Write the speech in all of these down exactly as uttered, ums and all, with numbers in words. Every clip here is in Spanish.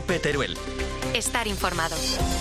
Cope Teruel. Estar informado.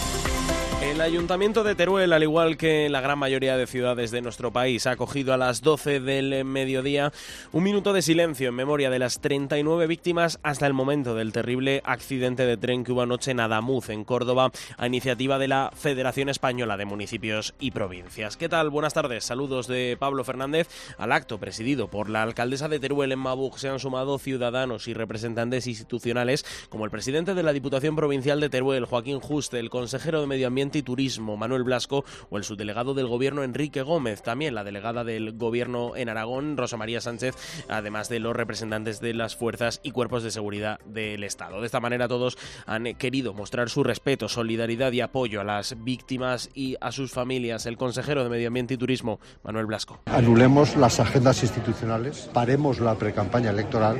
El Ayuntamiento de Teruel, al igual que la gran mayoría de ciudades de nuestro país, ha acogido a las doce del mediodía un minuto de silencio en memoria de las treinta y nueve víctimas hasta el momento del terrible accidente de tren que hubo anoche en Adamuz, en Córdoba, a iniciativa de la Federación Española de Municipios y Provincias. ¿Qué tal? Buenas tardes. Saludos de Pablo Fernández. Al acto presidido por la alcaldesa de Teruel, en Mabuj, se han sumado ciudadanos y representantes institucionales como el presidente de la Diputación Provincial de Teruel, Joaquín Juste, el consejero de Medio Ambiente y Turismo, Manuel Blasco, o el subdelegado del Gobierno, Enrique Gómez, también la delegada del Gobierno en Aragón, Rosa María Sánchez, además de los representantes de las fuerzas y cuerpos de seguridad del Estado. De esta manera todos han querido mostrar su respeto, solidaridad y apoyo a las víctimas y a sus familias. El consejero de Medio Ambiente y Turismo, Manuel Blasco. Anulemos las agendas institucionales, paremos la precampaña electoral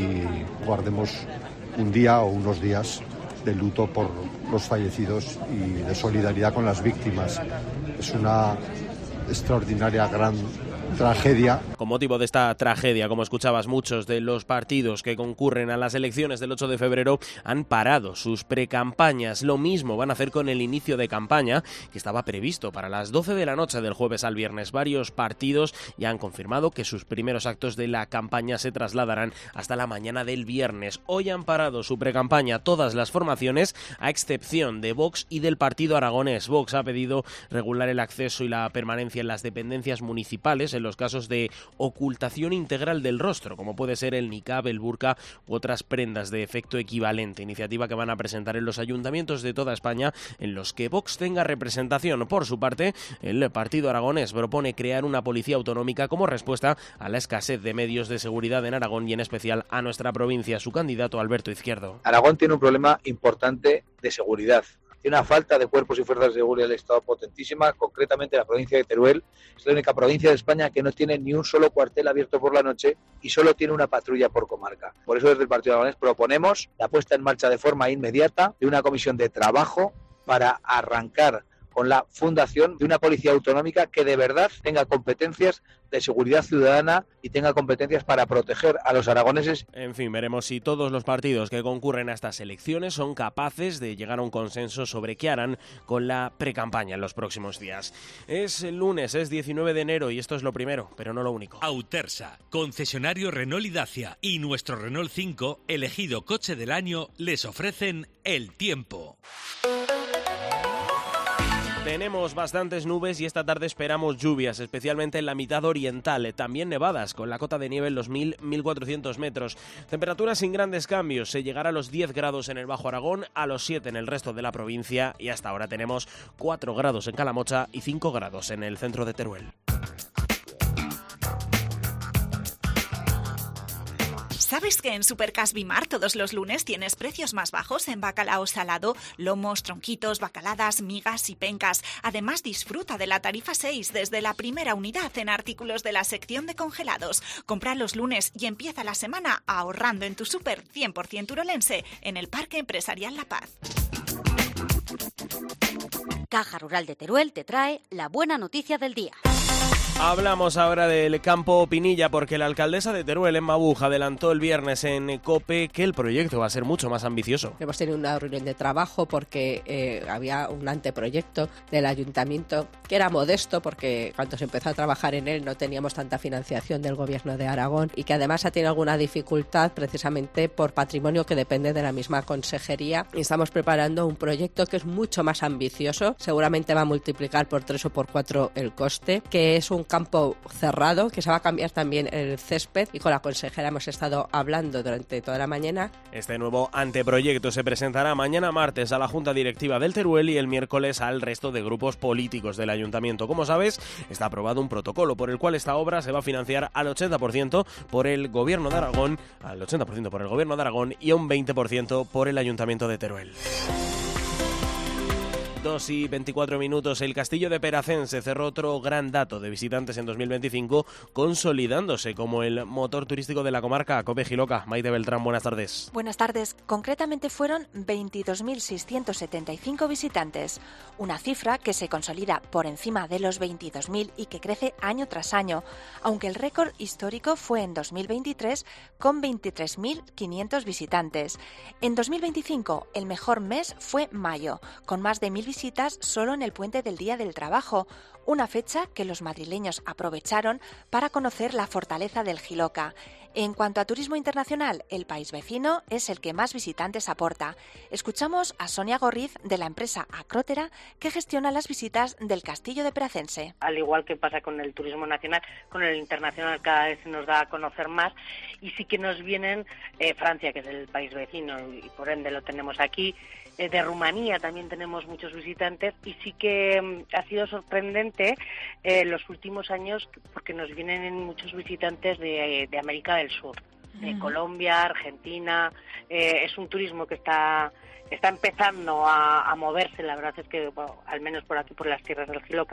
y guardemos un día o unos días de luto por los fallecidos y de solidaridad con las víctimas. Es una extraordinaria gran tragedia. Con motivo de esta tragedia, como escuchabas, muchos de los partidos que concurren a las elecciones del ocho de febrero han parado sus precampañas. Lo mismo van a hacer con el inicio de campaña, que estaba previsto para las doce de la noche del jueves al viernes. Varios partidos ya han confirmado que sus primeros actos de la campaña se trasladarán hasta la mañana del viernes. Hoy han parado su precampaña todas las formaciones, a excepción de Vox y del Partido Aragonés. Vox ha pedido regular el acceso y la permanencia en las dependencias municipales en los casos de ocultación integral del rostro, como puede ser el niqab, el burka u otras prendas de efecto equivalente, iniciativa que van a presentar en los ayuntamientos de toda España en los que Vox tenga representación. Por su parte, el Partido Aragonés propone crear una policía autonómica como respuesta a la escasez de medios de seguridad en Aragón y en especial a nuestra provincia. Su candidato, Alberto Izquierdo. Aragón tiene un problema importante de seguridad. Tiene una falta de cuerpos y fuerzas de seguridad del Estado potentísima, concretamente la provincia de Teruel. Es la única provincia de España que no tiene ni un solo cuartel abierto por la noche y solo tiene una patrulla por comarca. Por eso desde el Partido Aragonés proponemos la puesta en marcha de forma inmediata de una comisión de trabajo para arrancar con la fundación de una policía autonómica que de verdad tenga competencias de seguridad ciudadana y tenga competencias para proteger a los aragoneses. En fin, veremos si todos los partidos que concurren a estas elecciones son capaces de llegar a un consenso sobre qué harán con la precampaña en los próximos días. Es el lunes, es diecinueve de enero y esto es lo primero, pero no lo único. Autersa, concesionario Renault y Dacia y nuestro Renault cinco, elegido coche del año, les ofrecen el tiempo. Tenemos bastantes nubes y esta tarde esperamos lluvias, especialmente en la mitad oriental. También nevadas, con la cota de nieve en los mil a mil cuatrocientos metros. Temperaturas sin grandes cambios. Se llegará a los diez grados en el Bajo Aragón, a los siete en el resto de la provincia y hasta ahora tenemos cuatro grados en Calamocha y cinco grados en el centro de Teruel. ¿Sabes que en Supercas Bimar todos los lunes tienes precios más bajos en bacalao salado, lomos, tronquitos, bacaladas, migas y pencas? Además, disfruta de la tarifa seis desde la primera unidad en artículos de la sección de congelados. Compra los lunes y empieza la semana ahorrando en tu súper cien por ciento urolense en el Parque Empresarial La Paz. Caja Rural de Teruel te trae la buena noticia del día. Hablamos ahora del campo Pinilla porque la alcaldesa de Teruel, Emma Buj, adelantó el viernes en COPE que el proyecto va a ser mucho más ambicioso. Hemos tenido una reunión de trabajo porque eh, había un anteproyecto del ayuntamiento que era modesto porque cuando se empezó a trabajar en él no teníamos tanta financiación del gobierno de Aragón y que además ha tenido alguna dificultad precisamente por patrimonio que depende de la misma consejería. Y estamos preparando un proyecto que es mucho más ambicioso, seguramente va a multiplicar por tres o por cuatro el coste, que es un campo cerrado, que se va a cambiar también el césped y con la consejera hemos estado hablando durante toda la mañana. Este nuevo anteproyecto se presentará mañana martes a la Junta Directiva del Teruel y el miércoles al resto de grupos políticos del ayuntamiento. Como sabes, está aprobado un protocolo por el cual esta obra se va a financiar al ochenta por ciento por el Gobierno de Aragón, al ochenta por ciento por el Gobierno de Aragón y a un veinte por ciento por el Ayuntamiento de Teruel. dos y veinticuatro minutos. El Castillo de Peracense cerró otro gran dato de visitantes en dos mil veinticinco, consolidándose como el motor turístico de la comarca. Cope Giloca. Maite Beltrán, buenas tardes. Buenas tardes. Concretamente fueron veintidós mil seiscientos setenta y cinco visitantes, una cifra que se consolida por encima de los veintidós mil y que crece año tras año, aunque el récord histórico fue en dos mil veintitrés con veintitrés mil quinientos visitantes. En dos mil veinticinco el mejor mes fue mayo, con más de mil visitas solo en el puente del Día del Trabajo, una fecha que los madrileños aprovecharon para conocer la fortaleza del Giloca. En cuanto a turismo internacional, el país vecino es el que más visitantes aporta. Escuchamos a Sonia Gorriz, de la empresa Acrótera, que gestiona las visitas del Castillo de Peracense. Al igual que pasa con el turismo nacional, con el internacional cada vez se nos da a conocer más, y sí que nos vienen eh, Francia, que es el país vecino, y por ende lo tenemos aquí. De Rumanía también tenemos muchos visitantes, y sí que um, ha sido sorprendente eh, los últimos años porque nos vienen muchos visitantes de, de América del Sur, de uh-huh. Colombia, Argentina. Eh, es un turismo que está está empezando a, a moverse. La verdad es que, bueno, al menos por aquí, por las tierras del Giloca.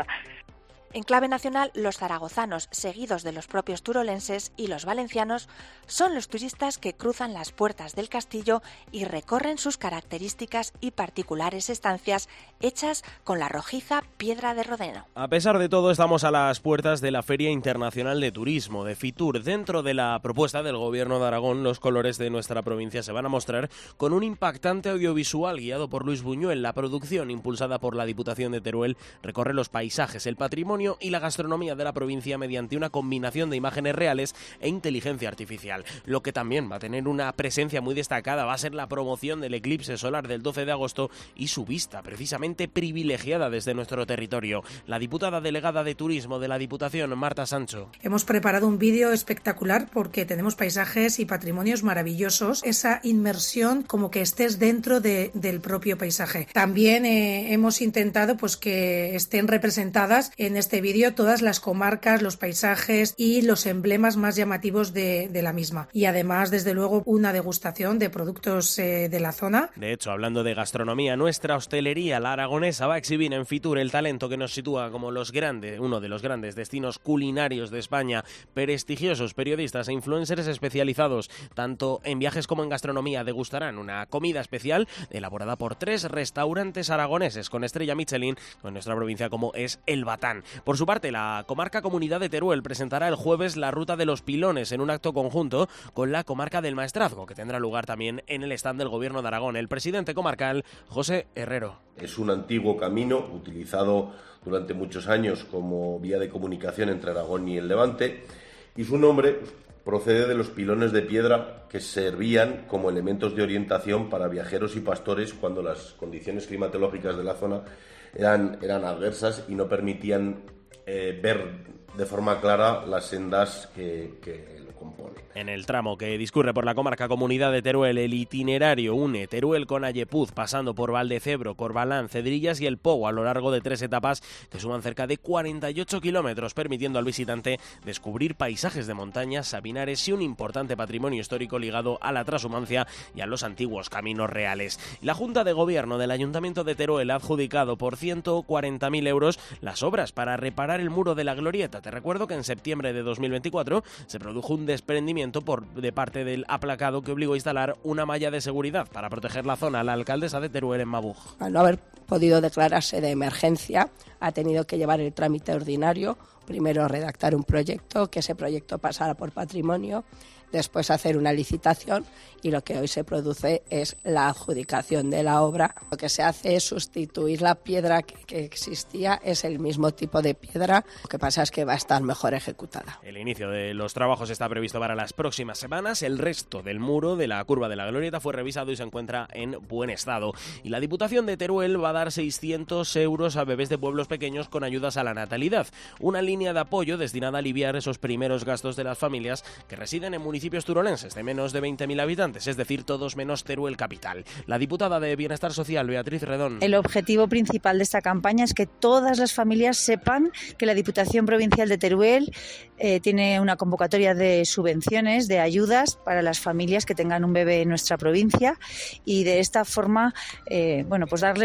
En clave nacional, los zaragozanos, seguidos de los propios turolenses, y los valencianos son los turistas que cruzan las puertas del castillo y recorren sus características y particulares estancias hechas con la rojiza piedra de Rodeno. A pesar de todo, estamos a las puertas de la Feria Internacional de Turismo, de Fitur. Dentro de la propuesta del Gobierno de Aragón, los colores de nuestra provincia se van a mostrar con un impactante audiovisual guiado por Luis Buñuel. La producción, impulsada por la Diputación de Teruel, recorre los paisajes, el patrimonio y la gastronomía de la provincia mediante una combinación de imágenes reales e inteligencia artificial. Lo que también va a tener una presencia muy destacada va a ser la promoción del eclipse solar del doce de agosto y su vista precisamente privilegiada desde nuestro territorio. La diputada delegada de Turismo de la Diputación, Marta Sancho. Hemos preparado un vídeo espectacular porque tenemos paisajes y patrimonios maravillosos, esa inmersión como que estés dentro de, del propio paisaje. También eh, hemos intentado pues que estén representadas en este vídeo todas las comarcas, los paisajes y los emblemas más llamativos de, de la misma. Y además, desde luego, una degustación de productos eh, de la zona. De hecho, hablando de gastronomía, nuestra hostelería, la aragonesa, va a exhibir en Fitur el talento que nos sitúa como los grandes, uno de los grandes destinos culinarios de España. Prestigiosos periodistas e influencers especializados, tanto en viajes como en gastronomía, degustarán una comida especial elaborada por tres restaurantes aragoneses con estrella Michelin en nuestra provincia, como es El Batán. Por su parte, la comarca Comunidad de Teruel presentará el jueves la Ruta de los Pilones en un acto conjunto con la comarca del Maestrazgo, que tendrá lugar también en el stand del Gobierno de Aragón. El presidente comarcal, José Herrero. Es un antiguo camino utilizado durante muchos años como vía de comunicación entre Aragón y el Levante, y su nombre procede de los pilones de piedra que servían como elementos de orientación para viajeros y pastores cuando las condiciones climatológicas de la zona eran, eran adversas y no permitían eh, ver de forma clara las sendas que, que lo componen. En el tramo que discurre por la comarca Comunidad de Teruel, el itinerario une Teruel con Ayepuz, pasando por Valdecebro, Corbalán, Cedrillas y El Pou, a lo largo de tres etapas que suman cerca de cuarenta y ocho kilómetros, permitiendo al visitante descubrir paisajes de montañas, sabinares y un importante patrimonio histórico ligado a la transhumancia y a los antiguos caminos reales. La Junta de Gobierno del Ayuntamiento de Teruel ha adjudicado por ciento cuarenta mil euros las obras para reparar el muro de la Glorieta. Te recuerdo que en septiembre de dos mil veinticuatro se produjo un desprendimiento por de parte del aplacado que obligó a instalar una malla de seguridad para proteger la zona. La alcaldesa de Teruel, en Mabuj. Al no haber podido declararse de emergencia, ha tenido que llevar el trámite ordinario, primero redactar un proyecto, que ese proyecto pasara por patrimonio, después hacer una licitación, y lo que hoy se produce es la adjudicación de la obra. Lo que se hace es sustituir la piedra que, que existía, es el mismo tipo de piedra, lo que pasa es que va a estar mejor ejecutada. El inicio de los trabajos está previsto para las próximas semanas. El resto del muro de la curva de la Glorieta fue revisado y se encuentra en buen estado. Y la Diputación de Teruel va a dar seiscientos euros a bebés de pueblos pequeños con ayudas a la natalidad, una línea de apoyo destinada a aliviar esos primeros gastos de las familias que residen en municipios turolenses de menos de veinte mil habitantes, es decir, todos menos Teruel capital. La diputada de Bienestar Social, Beatriz Redón. El objetivo principal de esta campaña es que todas las familias sepan que la Diputación Provincial de Teruel eh, tiene una convocatoria de subvenciones, de ayudas para las familias que tengan un bebé en nuestra provincia, y de esta forma, eh, bueno, pues darles la bienvenida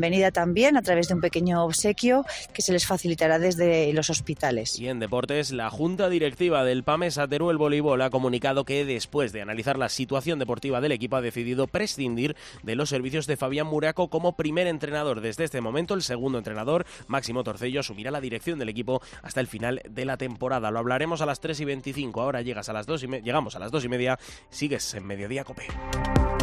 bienvenida también a través de un pequeño obsequio que se les facilitará desde los hospitales. Y en deportes, la Junta Directiva del PAMESA Teruel Voleibol ha comunicado que después de analizar la situación deportiva del equipo ha decidido prescindir de los servicios de Fabián Muraco como primer entrenador. Desde este momento, el segundo entrenador, Máximo Torcello, asumirá la dirección del equipo hasta el final de la temporada. Lo hablaremos a las tres y veinticinco. Ahora llegas a las dos y me... llegamos a las dos y media. Sigues en Mediodía COPE.